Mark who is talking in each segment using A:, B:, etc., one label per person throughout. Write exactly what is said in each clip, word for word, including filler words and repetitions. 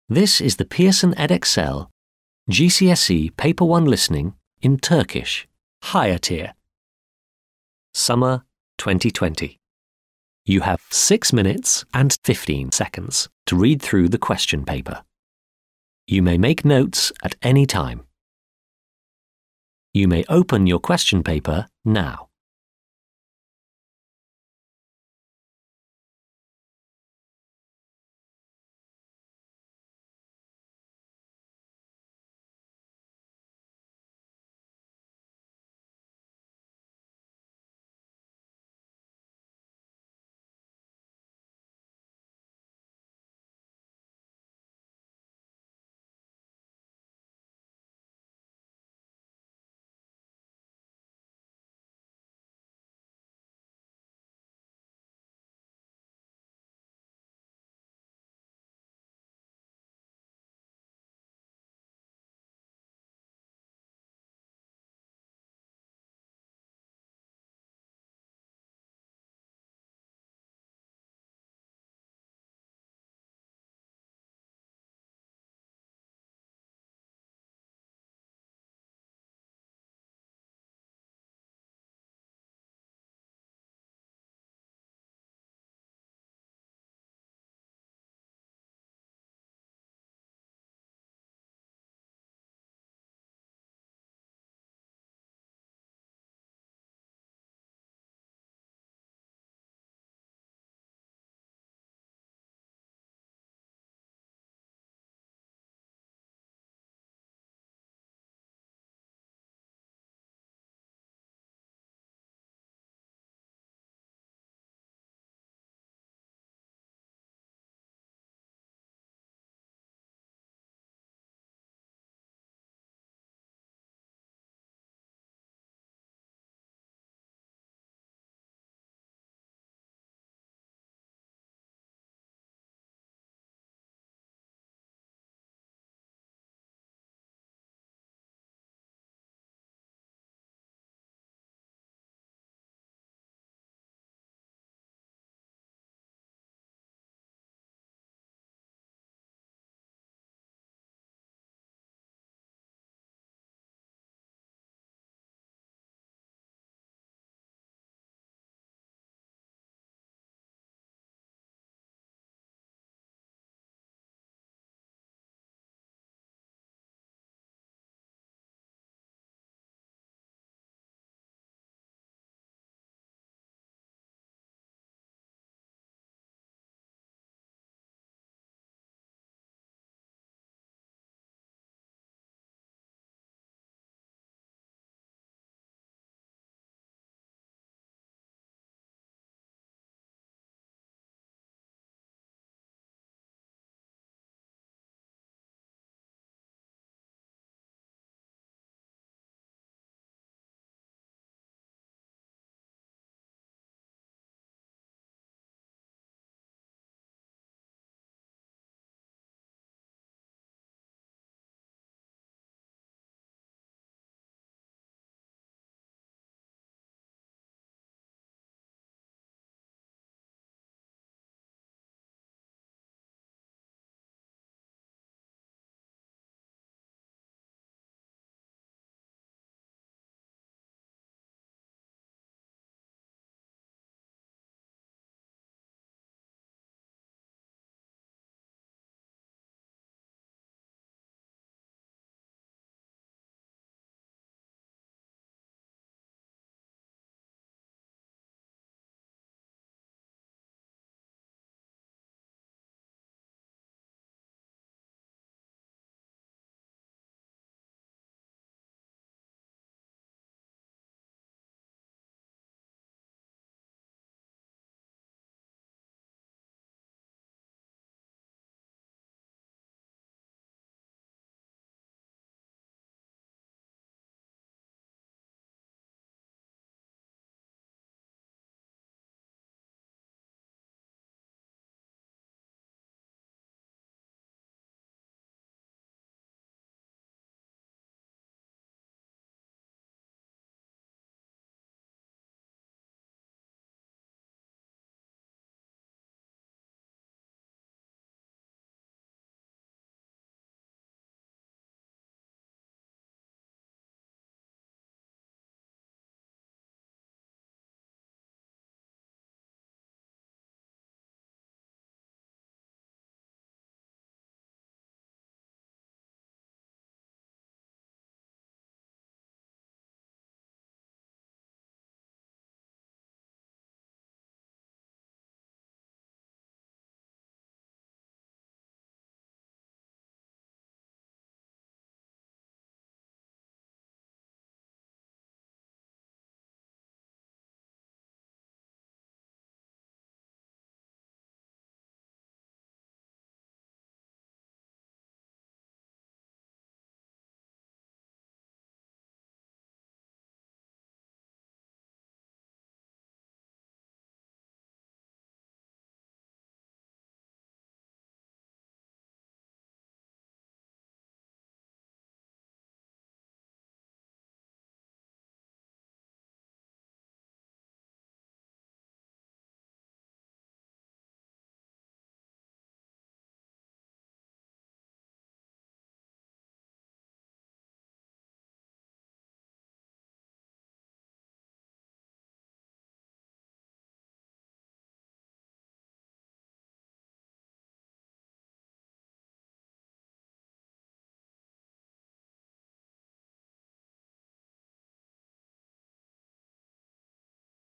A: This is the Pearson Edexcel G C S E Paper one Listening in Turkish, higher tier. Summer twenty twenty. You have six minutes and fifteen seconds to read through the question paper. You may make notes at any time. You may open your question paper now.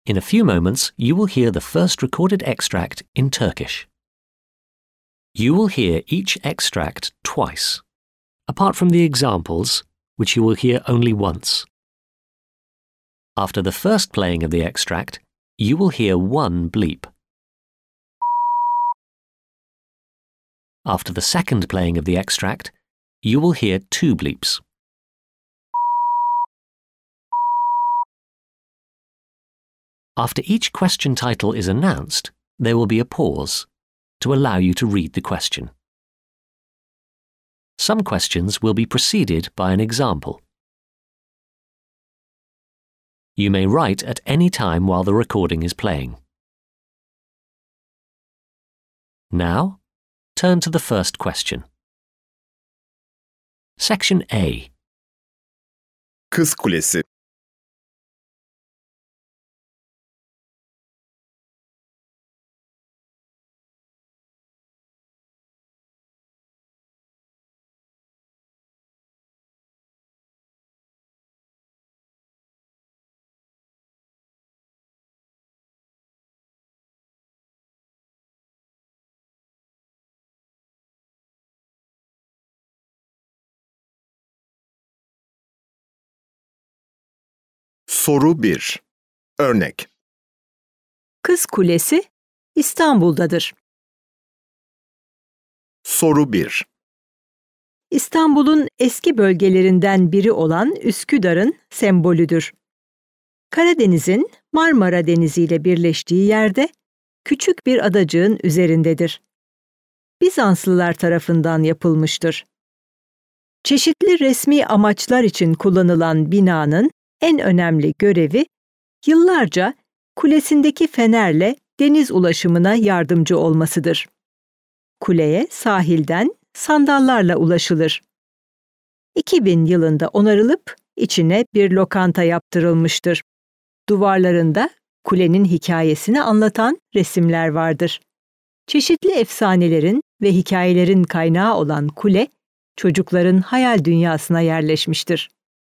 A: In a few moments, you will hear the first recorded extract in Turkish. You will hear each extract twice, apart from the examples, which you will hear only once. After the first playing of the extract, you will hear one bleep. After the second playing of the extract, you will hear two bleeps. After each question title is announced, there will be a pause to allow you to read the question. Some questions will be preceded by an example. You may write at any time while the recording is playing. Now, turn to the first question. Section A.
B: Kız Kulesi. Soru bir. Örnek.
C: Kız Kulesi İstanbul'dadır.
B: Soru bir.
C: İstanbul'un eski bölgelerinden biri olan Üsküdar'ın sembolüdür. Karadeniz'in Marmara Denizi ile birleştiği yerde küçük bir adacığın üzerindedir. Bizanslılar tarafından yapılmıştır. Çeşitli resmi amaçlar için kullanılan binanın en önemli görevi, yıllarca kulesindeki fenerle deniz ulaşımına yardımcı olmasıdır. Kuleye sahilden sandallarla ulaşılır. iki bin yılında onarılıp içine bir lokanta yaptırılmıştır. Duvarlarında kulenin hikayesini anlatan resimler vardır. Çeşitli efsanelerin ve hikayelerin kaynağı olan kule, çocukların hayal dünyasına yerleşmiştir.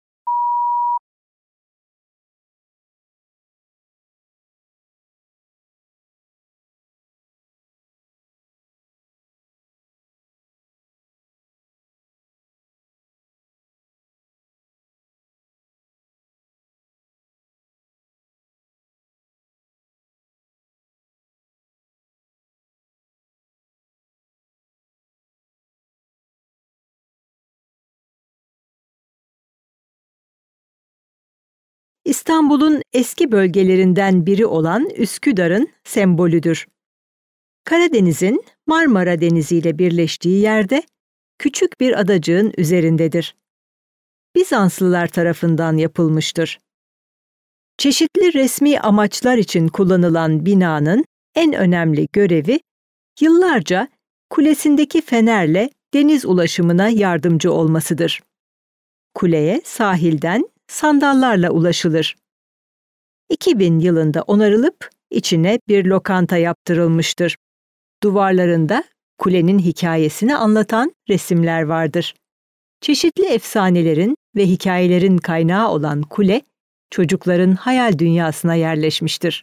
C: İstanbul'un eski bölgelerinden biri olan Üsküdar'ın sembolüdür. Karadeniz'in Marmara Denizi ile birleştiği yerde küçük bir adacığın üzerindedir. Bizanslılar tarafından yapılmıştır. Çeşitli resmi amaçlar için kullanılan binanın en önemli görevi, yıllarca kulesindeki fenerle deniz ulaşımına yardımcı olmasıdır. Kuleye sahilden sandallarla ulaşılır. iki bin yılında onarılıp içine bir lokanta yaptırılmıştır. Duvarlarında kulenin hikayesini anlatan resimler vardır. Çeşitli efsanelerin ve hikayelerin kaynağı olan kule, çocukların hayal dünyasına yerleşmiştir.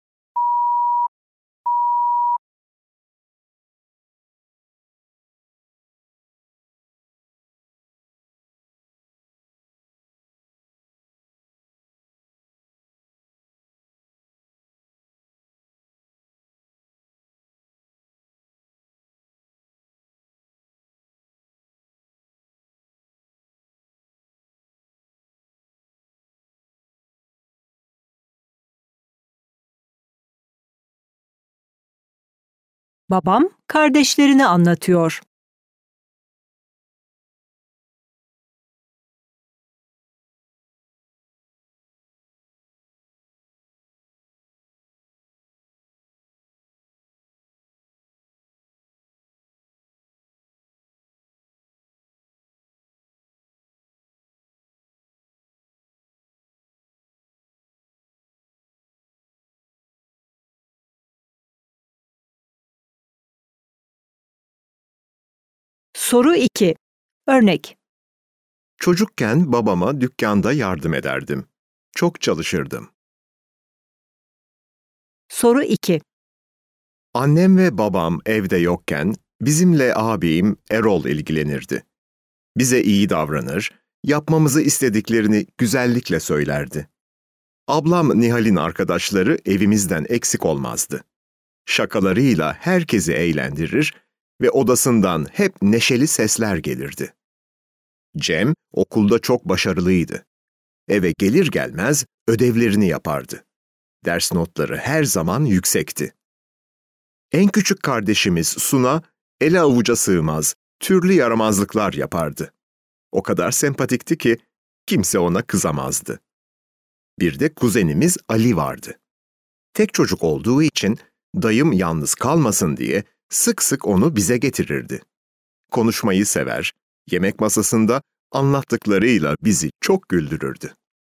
C: Babam kardeşlerini anlatıyor. Soru iki. Örnek.
B: Çocukken babama dükkanda yardım ederdim. Çok çalışırdım.
C: Soru iki.
B: Annem ve babam evde yokken bizimle ağabeyim Erol ilgilenirdi. Bize iyi davranır, yapmamızı istediklerini güzellikle söylerdi. Ablam Nihal'in arkadaşları evimizden eksik olmazdı. Şakalarıyla herkesi eğlendirir ve odasından hep neşeli sesler gelirdi. Cem okulda çok başarılıydı. Eve gelir gelmez ödevlerini yapardı. Ders notları her zaman yüksekti. En küçük kardeşimiz Suna, ele avuca sığmaz, türlü yaramazlıklar yapardı. O kadar sempatikti ki kimse ona kızamazdı. Bir de kuzenimiz Ali vardı. Tek çocuk olduğu için dayım yalnız kalmasın diye sık sık onu bize getirirdi. Konuşmayı sever, yemek masasında anlattıklarıyla bizi çok güldürürdü.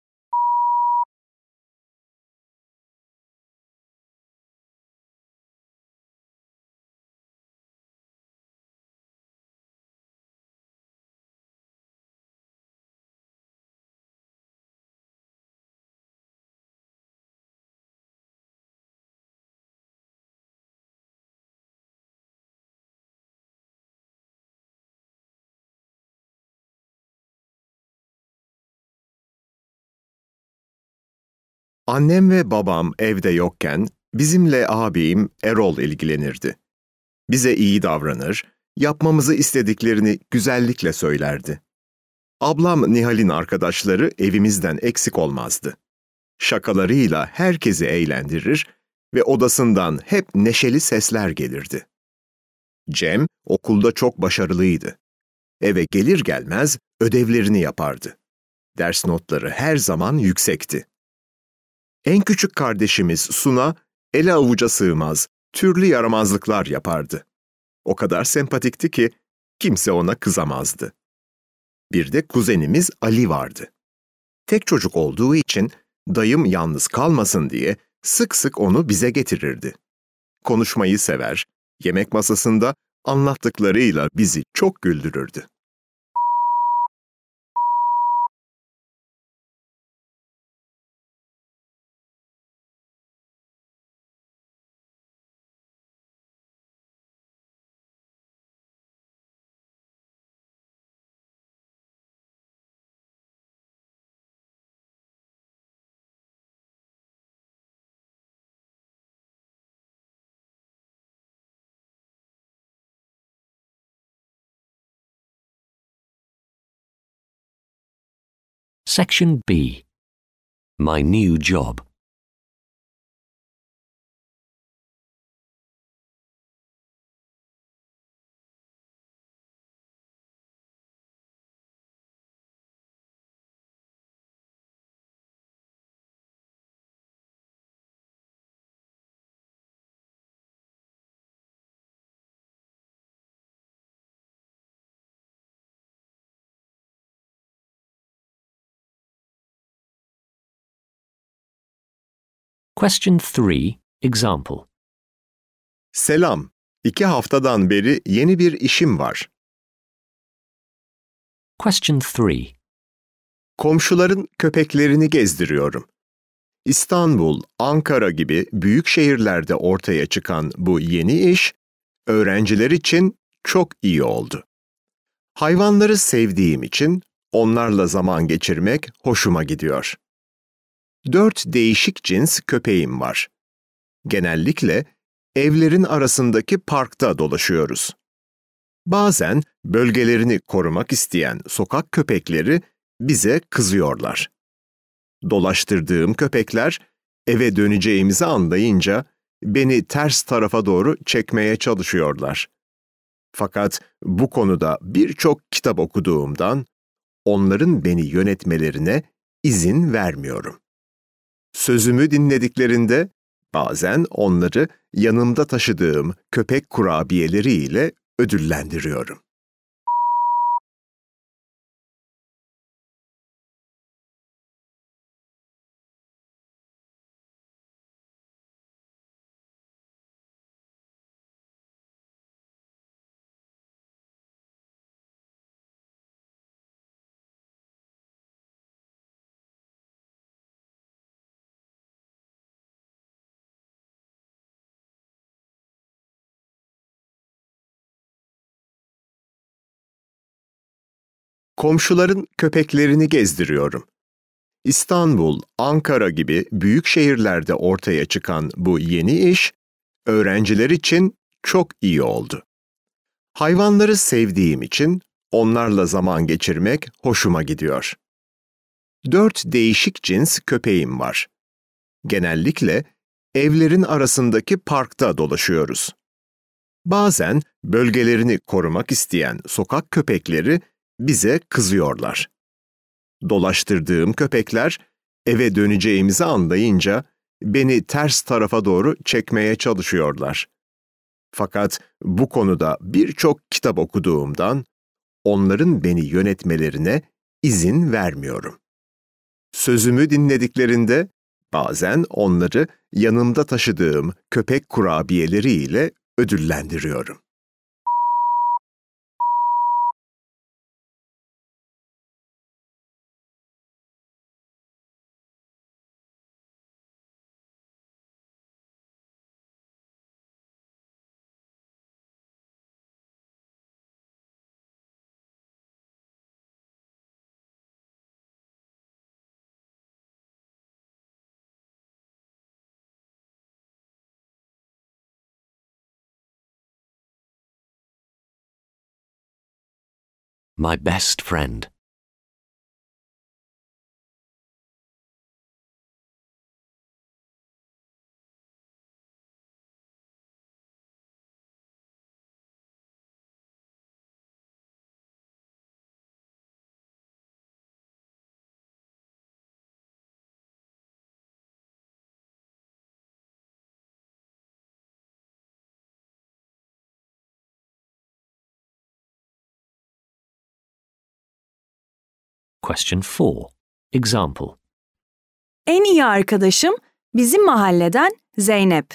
B: Annem ve babam evde yokken bizimle ağabeyim Erol ilgilenirdi. Bize iyi davranır, yapmamızı istediklerini güzellikle söylerdi. Ablam Nihal'in arkadaşları evimizden eksik olmazdı. Şakalarıyla herkesi eğlendirir ve odasından hep neşeli sesler gelirdi. Cem okulda çok başarılıydı. Eve gelir gelmez ödevlerini yapardı. Ders notları her zaman yüksekti. En küçük kardeşimiz Suna, ele avuca sığmaz, türlü yaramazlıklar yapardı. O kadar sempatikti ki kimse ona kızamazdı. Bir de kuzenimiz Ali vardı. Tek çocuk olduğu için dayım yalnız kalmasın diye sık sık onu bize getirirdi. Konuşmayı sever, yemek masasında anlattıklarıyla bizi çok güldürürdü.
A: Section B. My new job. Question three, example.
B: Selam, iki haftadan beri yeni bir işim var.
A: Question three.
B: Komşuların köpeklerini gezdiriyorum. İstanbul, Ankara gibi büyük şehirlerde ortaya çıkan bu yeni iş, öğrenciler için çok iyi oldu. Hayvanları sevdiğim için onlarla zaman geçirmek hoşuma gidiyor. Dört değişik cins köpeğim var. Genellikle evlerin arasındaki parkta dolaşıyoruz. Bazen bölgelerini korumak isteyen sokak köpekleri bize kızıyorlar. Dolaştırdığım köpekler eve döneceğimizi anlayınca beni ters tarafa doğru çekmeye çalışıyorlar. Fakat bu konuda birçok kitap okuduğumdan onların beni yönetmelerine izin vermiyorum. Sözümü dinlediklerinde bazen onları yanımda taşıdığım köpek kurabiyeleriyle ödüllendiriyorum. Komşuların köpeklerini gezdiriyorum. İstanbul, Ankara gibi büyük şehirlerde ortaya çıkan bu yeni iş, öğrenciler için çok iyi oldu. Hayvanları sevdiğim için onlarla zaman geçirmek hoşuma gidiyor. Dört değişik cins köpeğim var. Genellikle evlerin arasındaki parkta dolaşıyoruz. Bazen bölgelerini korumak isteyen sokak köpekleri bize kızıyorlar. Dolaştırdığım köpekler eve döneceğimizi anlayınca beni ters tarafa doğru çekmeye çalışıyorlar. Fakat bu konuda birçok kitap okuduğumdan onların beni yönetmelerine izin vermiyorum. Sözümü dinlediklerinde bazen onları yanımda taşıdığım köpek kurabiyeleri ile ödüllendiriyorum.
A: My best friend. Question four. Example.
D: En iyi arkadaşım bizim mahalleden Zeynep.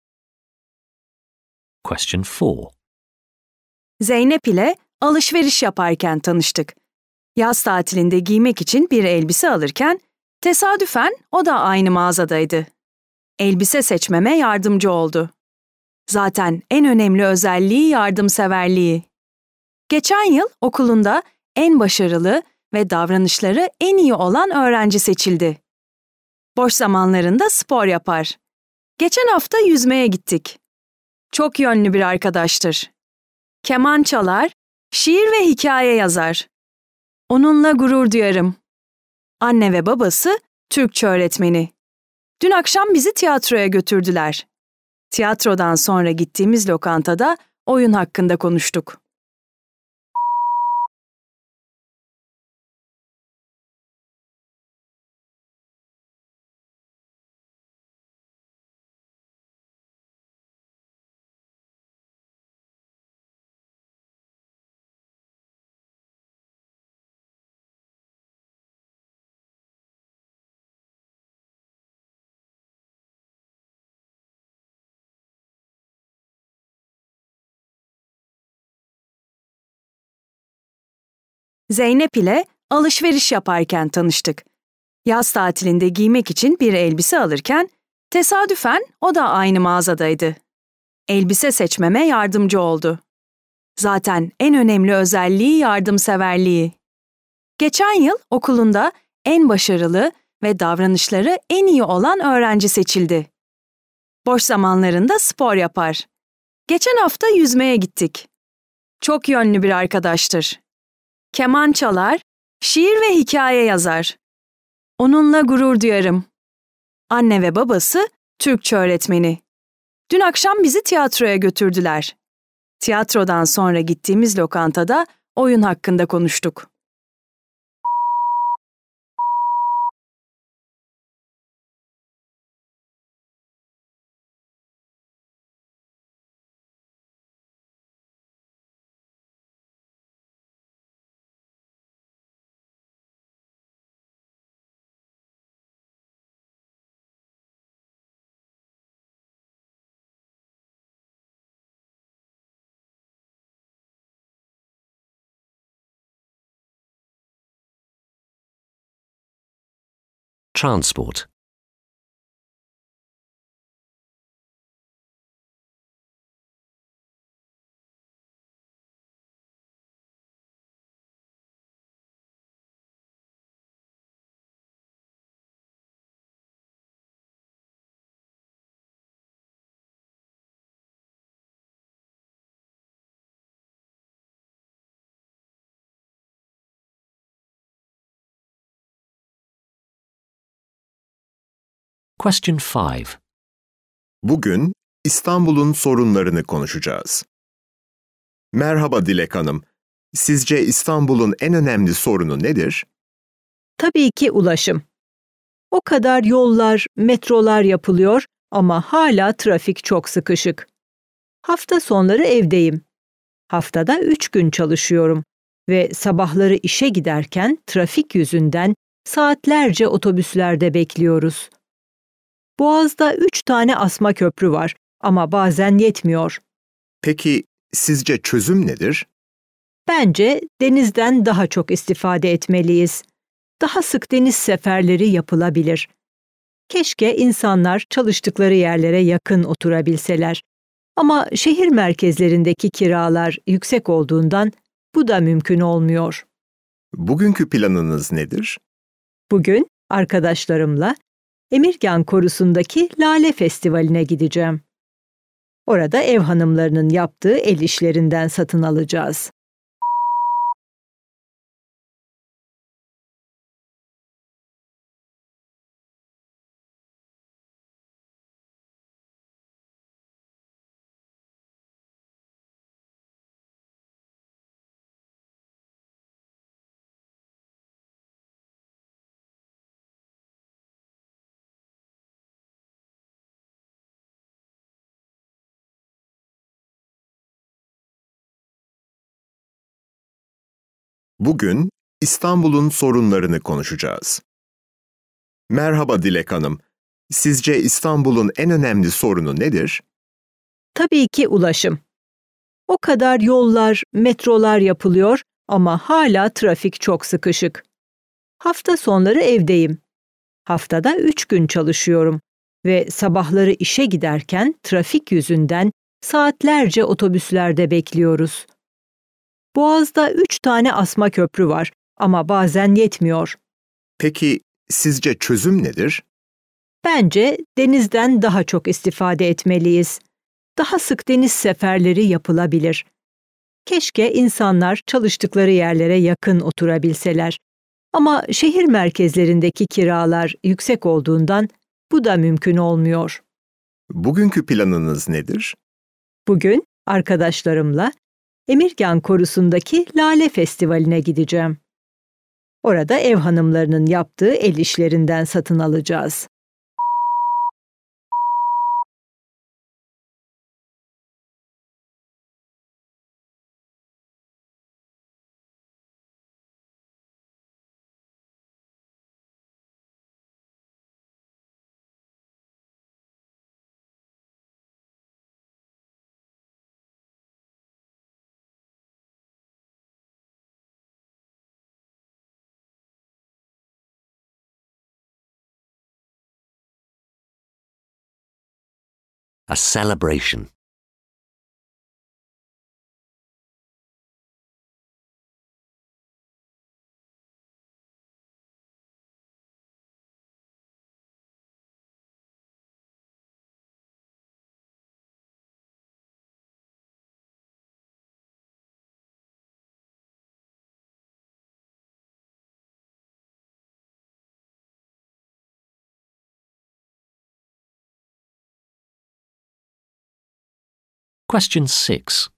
A: Question four.
D: Zeynep ile alışveriş yaparken tanıştık. Yaz tatilinde giymek için bir elbise alırken tesadüfen o da aynı mağazadaydı. Elbise seçmeme yardımcı oldu. Zaten en önemli özelliği yardımseverliği. Geçen yıl okulunda en başarılı ve davranışları en iyi olan öğrenci seçildi. Boş zamanlarında spor yapar. Geçen hafta yüzmeye gittik. Çok yönlü bir arkadaştır. Keman çalar, şiir ve hikaye yazar. Onunla gurur duyarım. Anne ve babası Türkçe öğretmeni. Dün akşam bizi tiyatroya götürdüler. Tiyatrodan sonra gittiğimiz lokantada oyun hakkında konuştuk. Zeynep ile alışveriş yaparken tanıştık. Yaz tatilinde giymek için bir elbise alırken tesadüfen o da aynı mağazadaydı. Elbise seçmeme yardımcı oldu. Zaten en önemli özelliği yardımseverliği. Geçen yıl okulunda en başarılı ve davranışları en iyi olan öğrenci seçildi. Boş zamanlarında spor yapar. Geçen hafta yüzmeye gittik. Çok yönlü bir arkadaştır. Keman çalar, şiir ve hikaye yazar. Onunla gurur duyarım. Anne ve babası Türkçe öğretmeni. Dün akşam bizi tiyatroya götürdüler. Tiyatrodan sonra gittiğimiz lokantada oyun hakkında konuştuk.
A: Transport. Question five.
B: Bugün İstanbul'un sorunlarını konuşacağız. Merhaba Dilek Hanım. Sizce İstanbul'un en önemli sorunu nedir?
C: Tabii ki ulaşım. O kadar yollar, metrolar yapılıyor ama hala trafik çok sıkışık. Hafta sonları evdeyim. Haftada üç gün çalışıyorum ve sabahları işe giderken trafik yüzünden saatlerce otobüslerde bekliyoruz. Boğaz'da üç tane asma köprü var ama bazen yetmiyor.
B: Peki sizce çözüm nedir?
C: Bence denizden daha çok istifade etmeliyiz. Daha sık deniz seferleri yapılabilir. Keşke insanlar çalıştıkları yerlere yakın oturabilseler. Ama şehir merkezlerindeki kiralar yüksek olduğundan bu da mümkün olmuyor.
B: Bugünkü planınız nedir?
C: Bugün arkadaşlarımla Emirgan Korusu'ndaki Lale Festivali'ne gideceğim. Orada ev hanımlarının yaptığı el işlerinden satın alacağız.
B: Bugün İstanbul'un sorunlarını konuşacağız. Merhaba Dilek Hanım. Sizce İstanbul'un en önemli sorunu nedir?
C: Tabii ki ulaşım. O kadar yollar, metrolar yapılıyor ama hala trafik çok sıkışık. Hafta sonları evdeyim. Haftada üç gün çalışıyorum ve sabahları işe giderken trafik yüzünden saatlerce otobüslerde bekliyoruz. Boğaz'da üç tane asma köprü var ama bazen yetmiyor.
B: Peki sizce çözüm nedir?
C: Bence denizden daha çok istifade etmeliyiz. Daha sık deniz seferleri yapılabilir. Keşke insanlar çalıştıkları yerlere yakın oturabilseler. Ama şehir merkezlerindeki kiralar yüksek olduğundan bu da mümkün olmuyor.
B: Bugünkü planınız nedir?
C: Bugün arkadaşlarımla Emirgan Korusu'ndaki Lale Festivali'ne gideceğim. Orada ev hanımlarının yaptığı el işlerinden satın alacağız.
A: A celebration. Question six.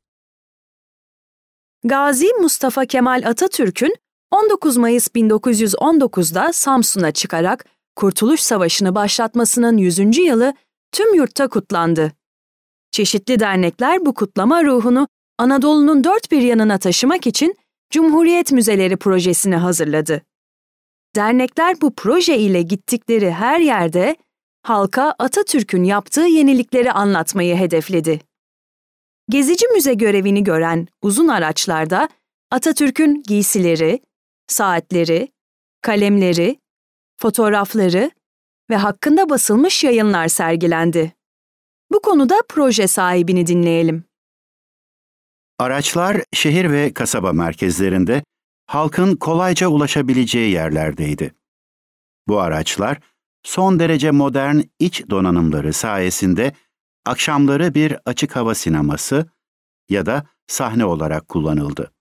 D: Gazi Mustafa Kemal Atatürk'ün on dokuz Mayıs bin dokuz yüz on dokuzda Samsun'a çıkarak Kurtuluş Savaşı'nı başlatmasının yüzüncü yılı tüm yurtta kutlandı. Çeşitli dernekler bu kutlama ruhunu Anadolu'nun dört bir yanına taşımak için Cumhuriyet Müzeleri projesini hazırladı. Dernekler bu proje ile gittikleri her yerde halka Atatürk'ün yaptığı yenilikleri anlatmayı hedefledi. Gezici müze görevini gören uzun araçlarda Atatürk'ün giysileri, saatleri, kalemleri, fotoğrafları ve hakkında basılmış yayınlar sergilendi. Bu konuda proje sahibini dinleyelim.
E: Araçlar şehir ve kasaba merkezlerinde halkın kolayca ulaşabileceği yerlerdeydi. Bu araçlar son derece modern iç donanımları sayesinde akşamları bir açık hava sineması ya da sahne olarak kullanıldı.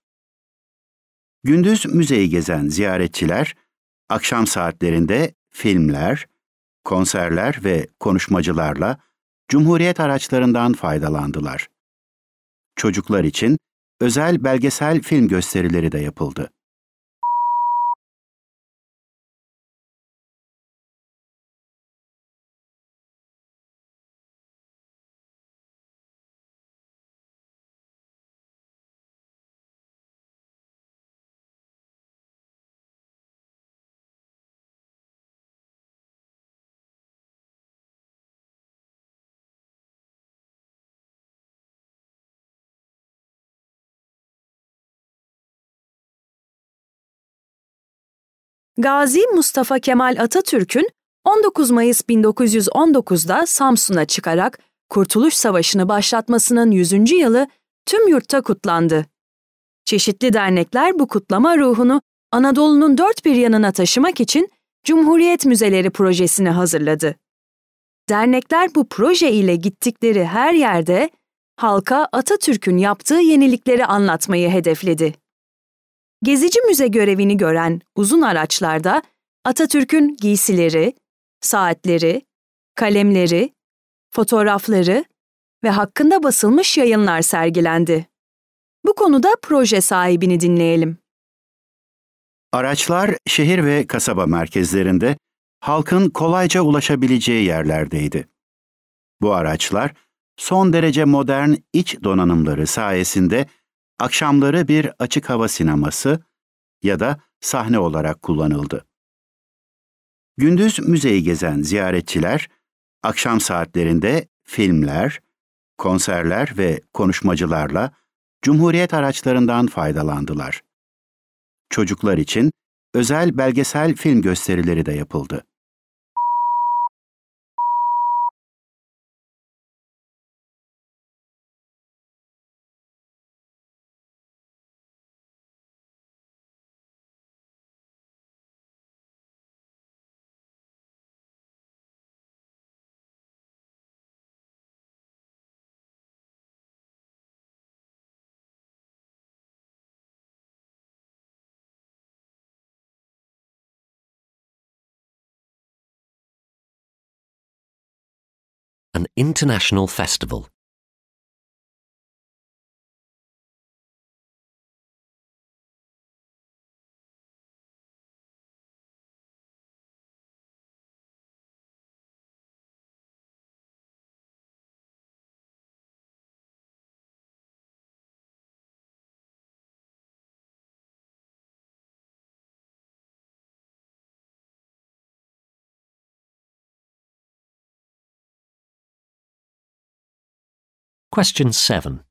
E: Gündüz müzeyi gezen ziyaretçiler, akşam saatlerinde filmler, konserler ve konuşmacılarla Cumhuriyet araçlarından faydalandılar. Çocuklar için özel belgesel film gösterileri de yapıldı.
D: Gazi Mustafa Kemal Atatürk'ün on dokuz Mayıs bin dokuz yüz on dokuzda Samsun'a çıkarak Kurtuluş Savaşı'nı başlatmasının yüzüncü yılı tüm yurtta kutlandı. Çeşitli dernekler bu kutlama ruhunu Anadolu'nun dört bir yanına taşımak için Cumhuriyet Müzeleri projesini hazırladı. Dernekler bu proje ile gittikleri her yerde halka Atatürk'ün yaptığı yenilikleri anlatmayı hedefledi. Gezici müze görevini gören uzun araçlarda Atatürk'ün giysileri, saatleri, kalemleri, fotoğrafları ve hakkında basılmış yayınlar sergilendi. Bu konuda proje sahibini dinleyelim.
E: Araçlar şehir ve kasaba merkezlerinde halkın kolayca ulaşabileceği yerlerdeydi. Bu araçlar son derece modern iç donanımları sayesinde akşamları bir açık hava sineması ya da sahne olarak kullanıldı. Gündüz müzeyi gezen ziyaretçiler, akşam saatlerinde filmler, konserler ve konuşmacılarla Cumhuriyet araçlarından faydalandılar. Çocuklar için özel belgesel film gösterileri de yapıldı.
A: An international festival. Question seven.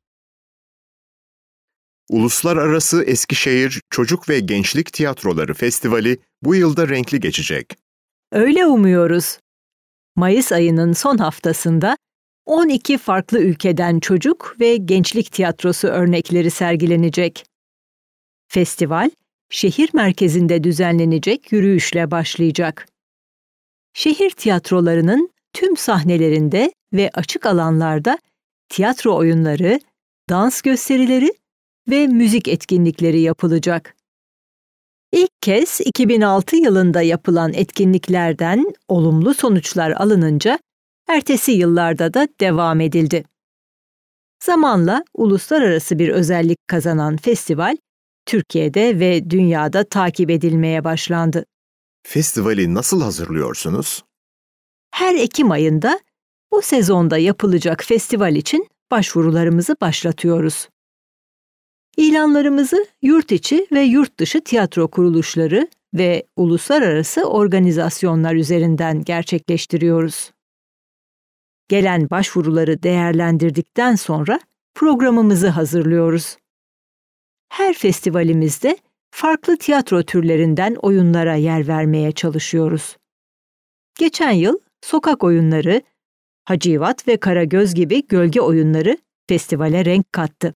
B: Uluslararası Eskişehir Çocuk ve Gençlik Tiyatroları Festivali bu yılda renkli geçecek.
C: Öyle umuyoruz. Mayıs ayının son haftasında on iki farklı ülkeden çocuk ve gençlik tiyatrosu örnekleri sergilenecek. Festival, şehir merkezinde düzenlenecek yürüyüşle başlayacak. Şehir tiyatrolarının tüm sahnelerinde ve açık alanlarda tiyatro oyunları, dans gösterileri ve müzik etkinlikleri yapılacak. İlk kez iki bin altı yılında yapılan etkinliklerden olumlu sonuçlar alınınca ertesi yıllarda da devam edildi. Zamanla uluslararası bir özellik kazanan festival, Türkiye'de ve dünyada takip edilmeye başlandı.
B: Festivali nasıl hazırlıyorsunuz?
C: Her Ekim ayında bu sezonda yapılacak festival için başvurularımızı başlatıyoruz. İlanlarımızı yurt içi ve yurt dışı tiyatro kuruluşları ve uluslararası organizasyonlar üzerinden gerçekleştiriyoruz. Gelen başvuruları değerlendirdikten sonra programımızı hazırlıyoruz. Her festivalimizde farklı tiyatro türlerinden oyunlara yer vermeye çalışıyoruz. Geçen yıl sokak oyunları, Hacivat ve Karagöz gibi gölge oyunları festivale renk kattı.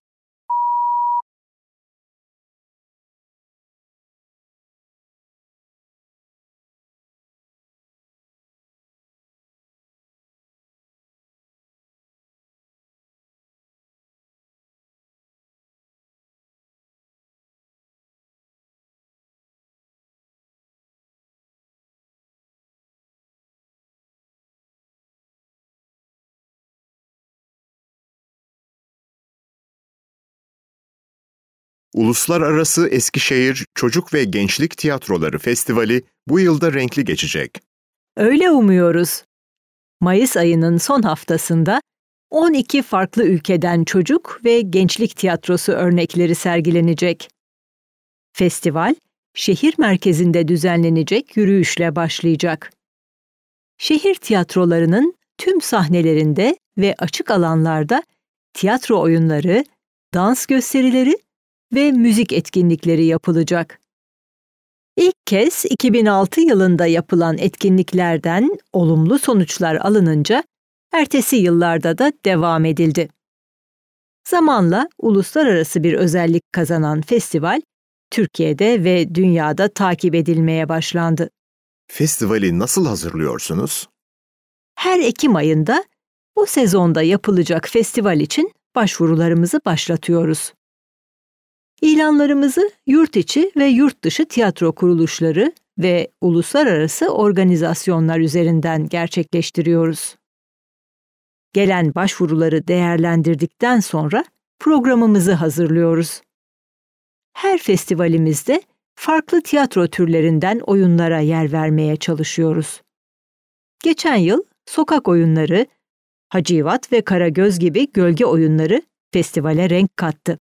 B: Uluslararası Eskişehir Çocuk ve Gençlik Tiyatroları Festivali bu yılda renkli geçecek.
C: Öyle umuyoruz. Mayıs ayının son haftasında on iki farklı ülkeden çocuk ve gençlik tiyatrosu örnekleri sergilenecek. Festival, şehir merkezinde düzenlenecek yürüyüşle başlayacak. Şehir tiyatrolarının tüm sahnelerinde ve açık alanlarda tiyatro oyunları, dans gösterileri ve müzik etkinlikleri yapılacak. İlk kez iki bin altı yılında yapılan etkinliklerden olumlu sonuçlar alınınca ertesi yıllarda da devam edildi. Zamanla uluslararası bir özellik kazanan festival, Türkiye'de ve dünyada takip edilmeye başlandı.
B: Festivali nasıl hazırlıyorsunuz?
C: Her Ekim ayında bu sezonda yapılacak festival için başvurularımızı başlatıyoruz. İlanlarımızı yurt içi ve yurt dışı tiyatro kuruluşları ve uluslararası organizasyonlar üzerinden gerçekleştiriyoruz. Gelen başvuruları değerlendirdikten sonra programımızı hazırlıyoruz. Her festivalimizde farklı tiyatro türlerinden oyunlara yer vermeye çalışıyoruz. Geçen yıl sokak oyunları, Hacivat ve Karagöz gibi gölge oyunları festivale renk kattı.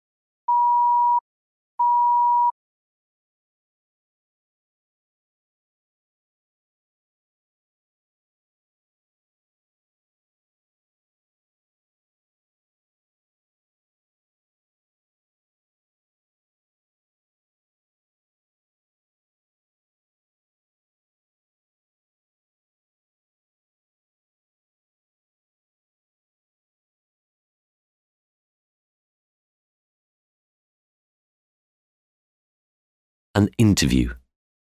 A: An interview.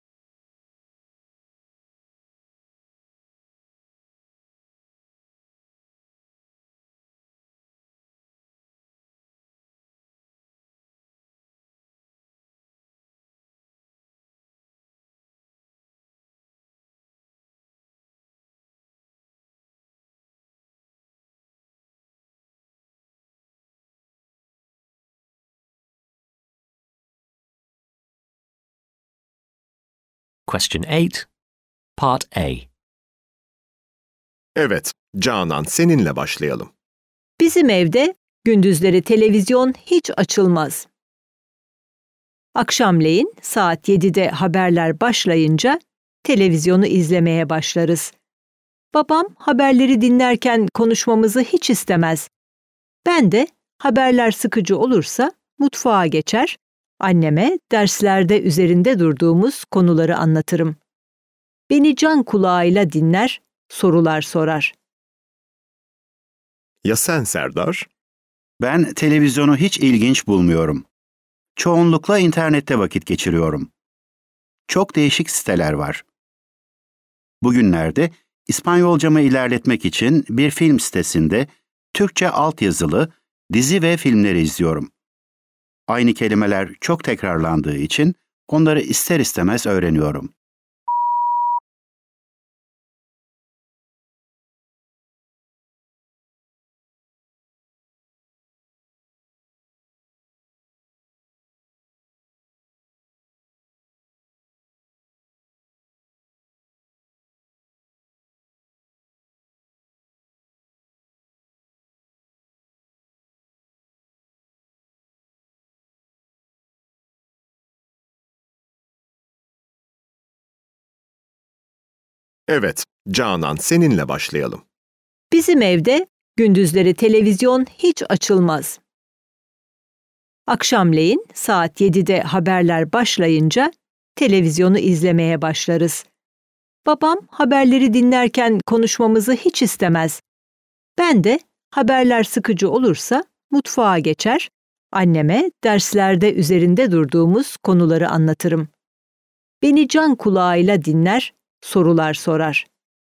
A: Question eight, Part A.
B: Evet, Canan, seninle başlayalım.
C: Bizim evde gündüzleri televizyon hiç açılmaz. Akşamleyin saat yedide haberler başlayınca televizyonu izlemeye başlarız. Babam haberleri dinlerken konuşmamızı hiç istemez. Ben de haberler sıkıcı olursa mutfağa geçer, anneme derslerde üzerinde durduğumuz konuları anlatırım. Beni can kulağıyla dinler, sorular sorar.
B: Ya sen Serdar?
E: Ben televizyonu hiç ilginç bulmuyorum. Çoğunlukla internette vakit geçiriyorum. Çok değişik siteler var. Bugünlerde İspanyolcamı ilerletmek için bir film sitesinde Türkçe altyazılı dizi ve filmleri izliyorum. Aynı kelimeler çok tekrarlandığı için onları ister istemez öğreniyorum.
B: Evet, Canan, seninle başlayalım.
C: Bizim evde gündüzleri televizyon hiç açılmaz. Akşamleyin saat yedide haberler başlayınca televizyonu izlemeye başlarız. Babam haberleri dinlerken konuşmamızı hiç istemez. Ben de haberler sıkıcı olursa mutfağa geçer, anneme derslerde üzerinde durduğumuz konuları anlatırım. Beni can kulağıyla dinler, sorular sorar.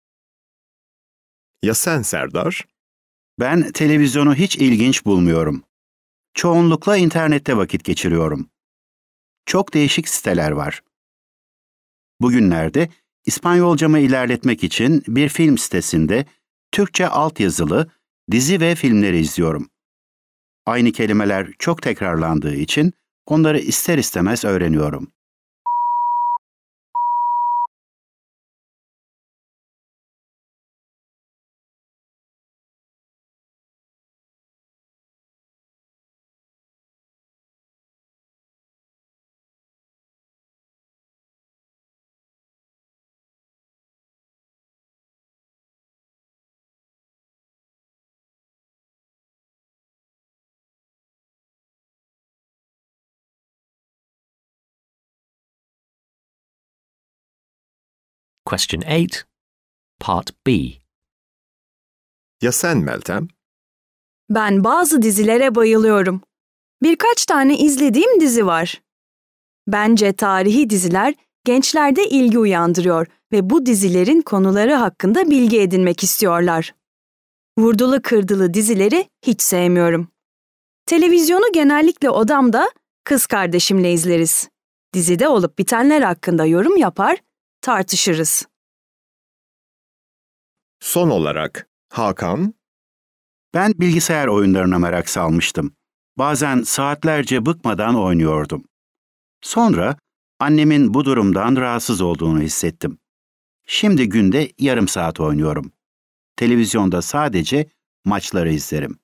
B: Ya sen Serdar?
E: Ben televizyonu hiç ilginç bulmuyorum. Çoğunlukla internette vakit geçiriyorum. Çok değişik siteler var. Bugünlerde İspanyolcamı ilerletmek için bir film sitesinde Türkçe altyazılı dizi ve filmleri izliyorum. Aynı kelimeler çok tekrarlandığı için Onları ister istemez öğreniyorum.
A: Question eight, Part B.
B: Ya sen Meltem?
D: Ben bazı dizilere bayılıyorum. Birkaç tane izlediğim dizi var. Bence tarihi diziler gençlerde ilgi uyandırıyor ve bu dizilerin konuları hakkında bilgi edinmek istiyorlar. Vurdulu kırdılı dizileri hiç sevmiyorum. Televizyonu genellikle odamda kız kardeşimle izleriz. Dizide olup bitenler hakkında yorum yapar, tartışırız.
B: Son olarak Hakan?
E: Ben bilgisayar oyunlarına merak salmıştım. Bazen saatlerce bıkmadan oynuyordum. Sonra annemin bu durumdan rahatsız olduğunu hissettim. Şimdi günde yarım saat oynuyorum. Televizyonda sadece maçları izlerim.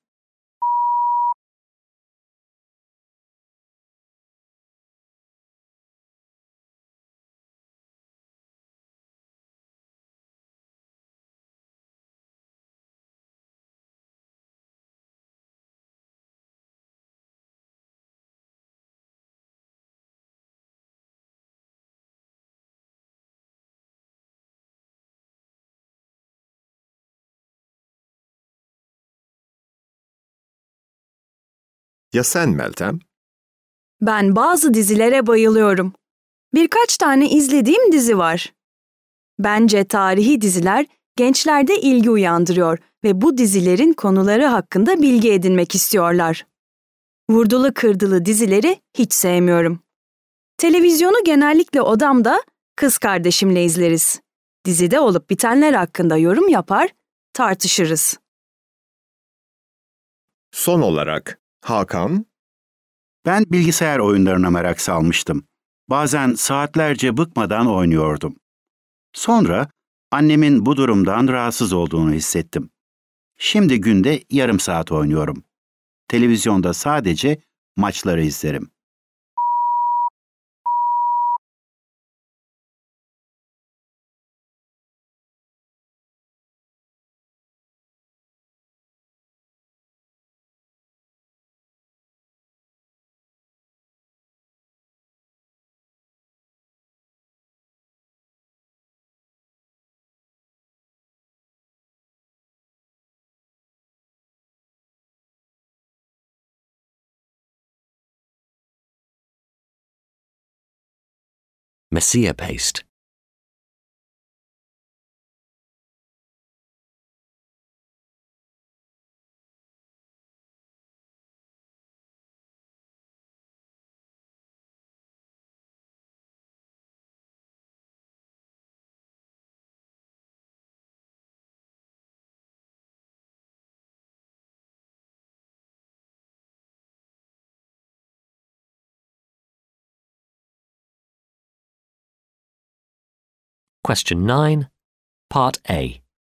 B: Ya sen Meltem?
D: Ben bazı dizilere bayılıyorum. Birkaç tane izlediğim dizi var. Bence tarihi diziler gençlerde ilgi uyandırıyor ve bu dizilerin konuları hakkında bilgi edinmek istiyorlar. Vurdulu kırdılı dizileri hiç sevmiyorum. Televizyonu genellikle odamda kız kardeşimle izleriz. Dizide olup bitenler hakkında yorum yapar, tartışırız.
B: Son olarak Hakan?
E: Ben bilgisayar oyunlarına merak salmıştım. Bazen saatlerce bıkmadan oynuyordum. Sonra annemin bu durumdan rahatsız olduğunu hissettim. Şimdi günde yarım saat oynuyorum. Televizyonda sadece maçları izlerim.
A: Messier paste. Question nine, Part A.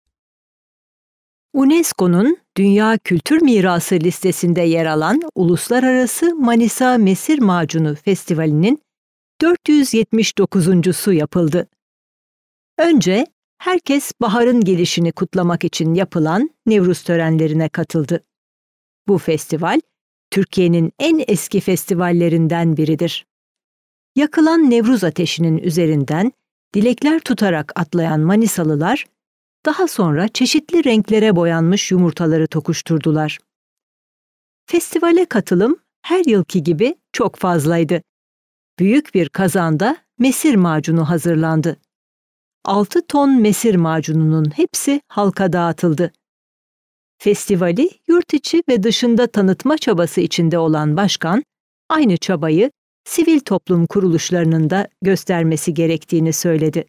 C: UNESCO'nun Dünya Kültür Mirası listesinde yer alan Uluslararası Manisa Mesir Macunu Festivali'nin dört yüz yetmiş dokuzuncusu yapıldı. Önce herkes baharın gelişini kutlamak için yapılan Nevruz törenlerine katıldı. Bu festival, Türkiye'nin en eski festivallerinden biridir. Yakılan Nevruz ateşinin üzerinden dilekler tutarak atlayan Manisalılar, daha sonra çeşitli renklere boyanmış yumurtaları tokuşturdular. Festivale katılım her yılki gibi çok fazlaydı. Büyük bir kazanda mesir macunu hazırlandı. altı ton mesir macununun hepsi halka dağıtıldı. Festivali yurt içi ve dışında tanıtma çabası içinde olan başkan, aynı çabayı sivil toplum kuruluşlarının da göstermesi gerektiğini söyledi.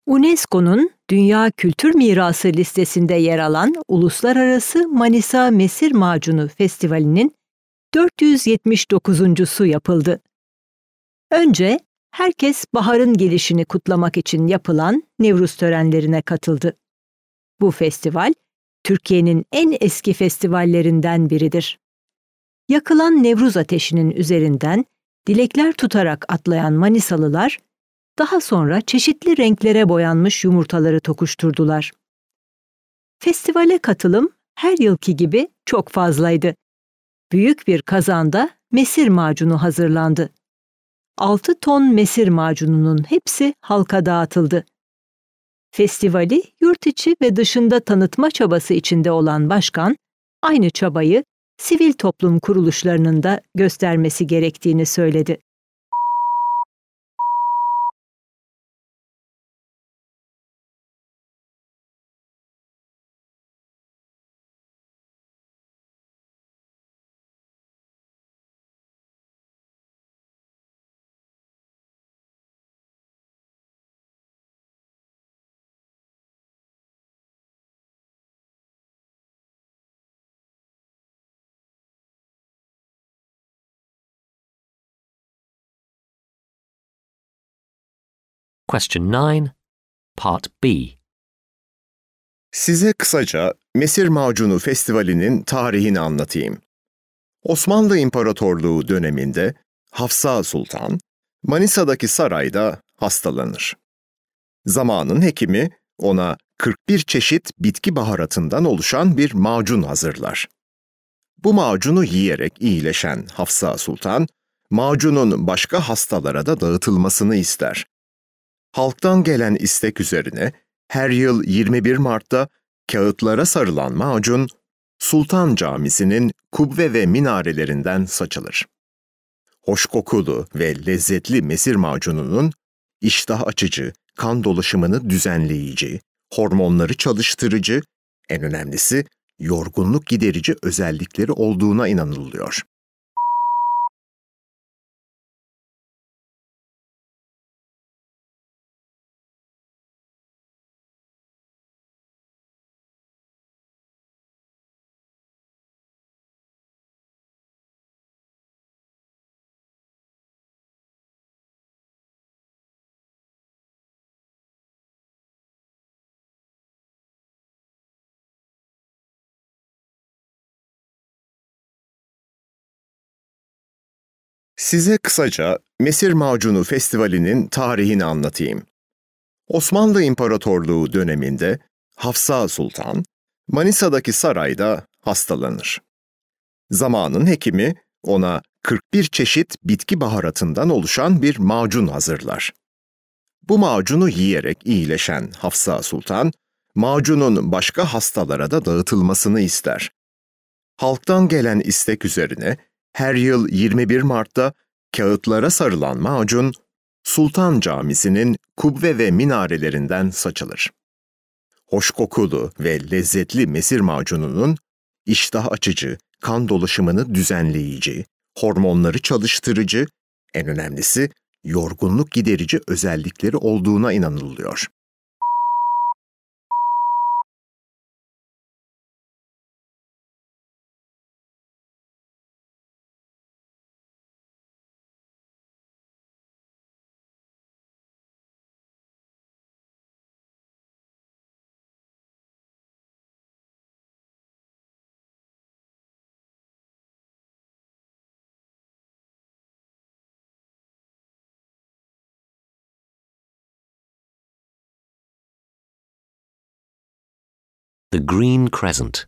C: UNESCO'nun Dünya Kültür Mirası listesinde yer alan Uluslararası Manisa Mesir Macunu Festivali'nin dört yüz yetmiş dokuzuncusu yapıldı. Önce herkes baharın gelişini kutlamak için yapılan Nevruz törenlerine katıldı. Bu festival, Türkiye'nin en eski festivallerinden biridir. Yakılan Nevruz ateşinin üzerinden dilekler tutarak atlayan Manisalılar, daha sonra çeşitli renklere boyanmış yumurtaları tokuşturdular. Festivale katılım her yılki gibi çok fazlaydı. Büyük bir kazanda mesir macunu hazırlandı. altı ton mesir macununun hepsi halka dağıtıldı. Festivali yurt içi ve dışında tanıtma çabası içinde olan başkan, aynı çabayı sivil toplum kuruluşlarının da göstermesi gerektiğini söyledi.
A: Question nine, Part B.
B: Size kısaca Mesir Macunu Festivali'nin tarihini anlatayım. Osmanlı İmparatorluğu döneminde Hafsa Sultan, Manisa'daki sarayda hastalanır. Zamanın hekimi ona kırk bir çeşit bitki baharatından oluşan bir macun hazırlar. Bu macunu yiyerek iyileşen Hafsa Sultan, macunun başka hastalara da dağıtılmasını ister. Halktan gelen istek üzerine her yıl yirmi bir Mart'ta kağıtlara sarılan macun, Sultan Camisi'nin kubbe ve minarelerinden saçılır. Hoş kokulu ve lezzetli mesir macununun iştah açıcı, kan dolaşımını düzenleyici, hormonları çalıştırıcı, en önemlisi yorgunluk giderici özellikleri olduğuna inanılıyor. Size kısaca Mesir Macunu Festivali'nin tarihini anlatayım. Osmanlı İmparatorluğu döneminde Hafsa Sultan, Manisa'daki sarayda hastalanır. Zamanın hekimi ona kırk bir çeşit bitki baharatından oluşan bir macun hazırlar. Bu macunu yiyerek iyileşen Hafsa Sultan, macunun başka hastalara da dağıtılmasını ister. Halktan gelen istek üzerine her yıl yirmi bir Mart'ta kağıtlara sarılan macun, Sultan Camisi'nin kubbe ve minarelerinden saçılır. Hoş kokulu ve lezzetli mesir macununun iştah açıcı, kan dolaşımını düzenleyici, hormonları çalıştırıcı, en önemlisi yorgunluk giderici özellikleri olduğuna inanılıyor.
A: The Green Crescent.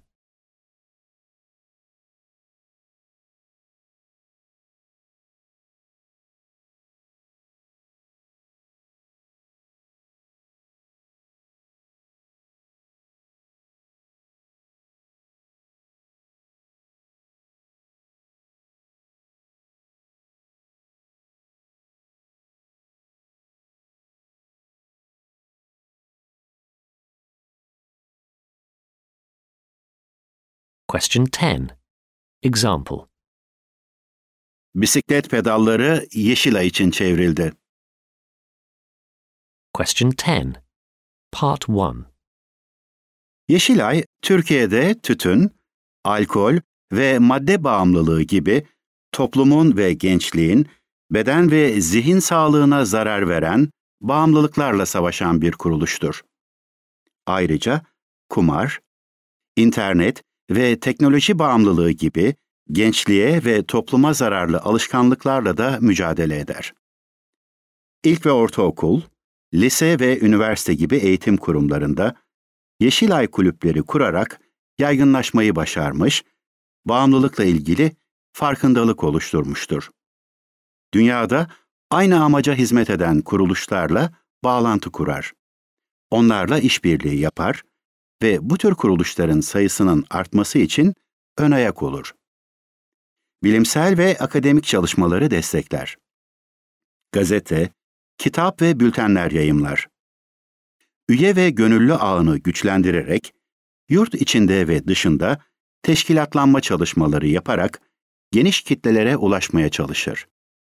A: Question ten. Example.
E: Bisiklet pedalları Yeşilay için çevrildi.
A: Question ten. Part one.
E: Yeşilay, Türkiye'de tütün, alkol ve madde bağımlılığı gibi toplumun ve gençliğin beden ve zihin sağlığına zarar veren bağımlılıklarla savaşan bir kuruluştur. Ayrıca kumar, internet ve teknoloji bağımlılığı gibi gençliğe ve topluma zararlı alışkanlıklarla da mücadele eder. İlk ve ortaokul, lise ve üniversite gibi eğitim kurumlarında Yeşilay kulüpleri kurarak yaygınlaşmayı başarmış, bağımlılıkla ilgili farkındalık oluşturmuştur. Dünyada aynı amaca hizmet eden kuruluşlarla bağlantı kurar. Onlarla işbirliği yapar ve bu tür kuruluşların sayısının artması için ön ayak olur. Bilimsel ve akademik çalışmaları destekler. Gazete, kitap ve bültenler yayımlar. Üye ve gönüllü ağını güçlendirerek, yurt içinde ve dışında teşkilatlanma çalışmaları yaparak geniş kitlelere ulaşmaya çalışır.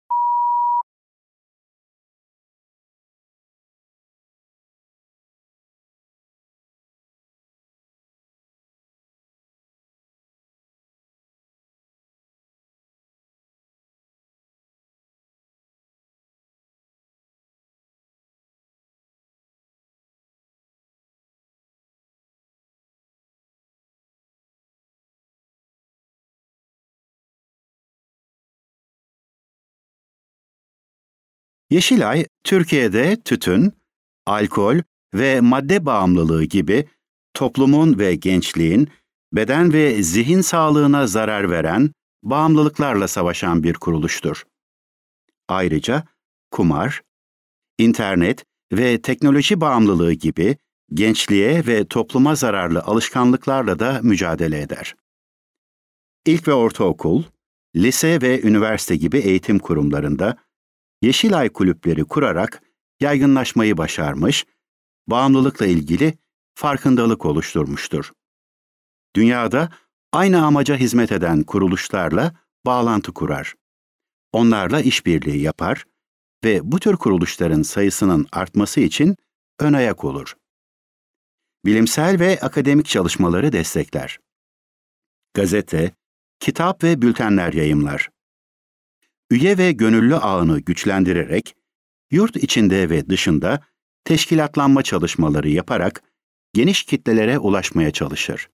E: Yeşilay, Türkiye'de tütün, alkol ve madde bağımlılığı gibi toplumun ve gençliğin beden ve zihin sağlığına zarar veren bağımlılıklarla savaşan bir kuruluştur. Ayrıca kumar, internet ve teknoloji bağımlılığı gibi gençliğe ve topluma zararlı alışkanlıklarla da mücadele eder. İlk ve ortaokul, lise ve üniversite gibi eğitim kurumlarında Yeşilay kulüpleri kurarak yaygınlaşmayı başarmış, bağımlılıkla ilgili farkındalık oluşturmuştur. Dünyada aynı amaca hizmet eden kuruluşlarla bağlantı kurar. Onlarla işbirliği yapar ve bu tür kuruluşların sayısının artması için ön ayak olur. Bilimsel ve akademik çalışmaları destekler. Gazete, kitap ve bültenler yayımlar. Üye ve gönüllü ağını güçlendirerek, yurt içinde ve dışında teşkilatlanma çalışmaları yaparak geniş kitlelere ulaşmaya çalışır.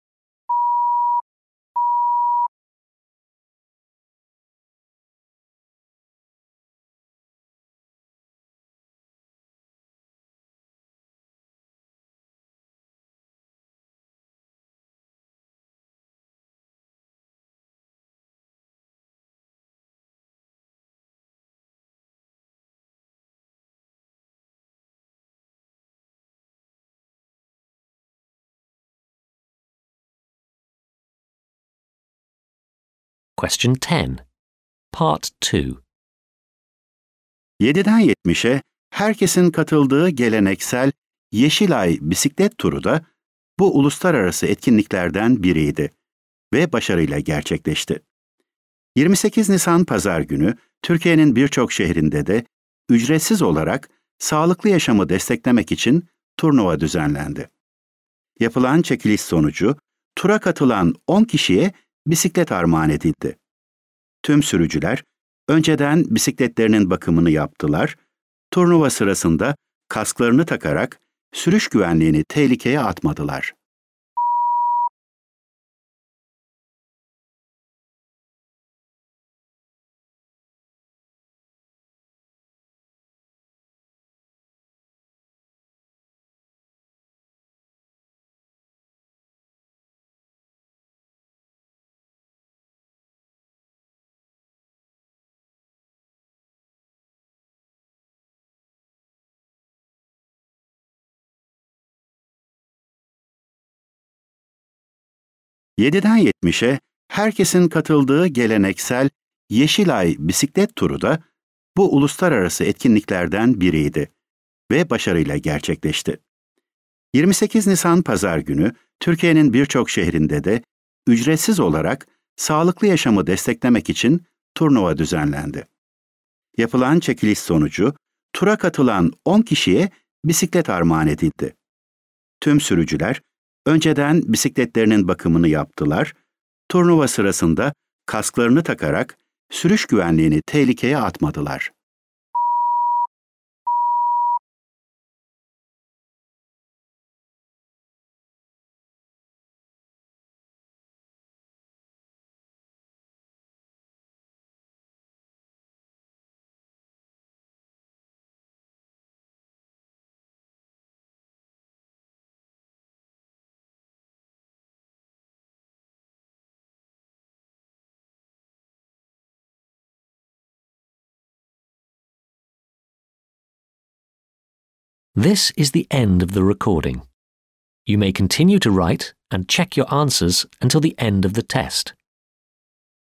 A: Question ten. Part two.
E: yediden yetmişe herkesin katıldığı geleneksel Yeşilay bisiklet turu da bu uluslararası etkinliklerden biriydi ve başarıyla gerçekleşti. yirmi sekiz Nisan Pazar günü Türkiye'nin birçok şehrinde de ücretsiz olarak sağlıklı yaşamı desteklemek için turnuva düzenlendi. Yapılan çekiliş sonucu tura katılan on kişiye bisiklet armağan edildi. Tüm sürücüler önceden bisikletlerinin bakımını yaptılar, turnuva sırasında kasklarını takarak sürüş güvenliğini tehlikeye atmadılar. yediden yetmişe herkesin katıldığı geleneksel Yeşilay bisiklet turu da bu uluslararası etkinliklerden biriydi ve başarıyla gerçekleşti. yirmi sekiz Nisan Pazar günü Türkiye'nin birçok şehrinde de ücretsiz olarak sağlıklı yaşamı desteklemek için turnuva düzenlendi. Yapılan çekiliş sonucu tura katılan on kişiye bisiklet armağan edildi. Tüm sürücüler önceden bisikletlerinin bakımını yaptılar, turnuva sırasında kasklarını takarak sürüş güvenliğini tehlikeye atmadılar.
A: This is the end of the recording. You may continue to write and check your answers until the end of the test.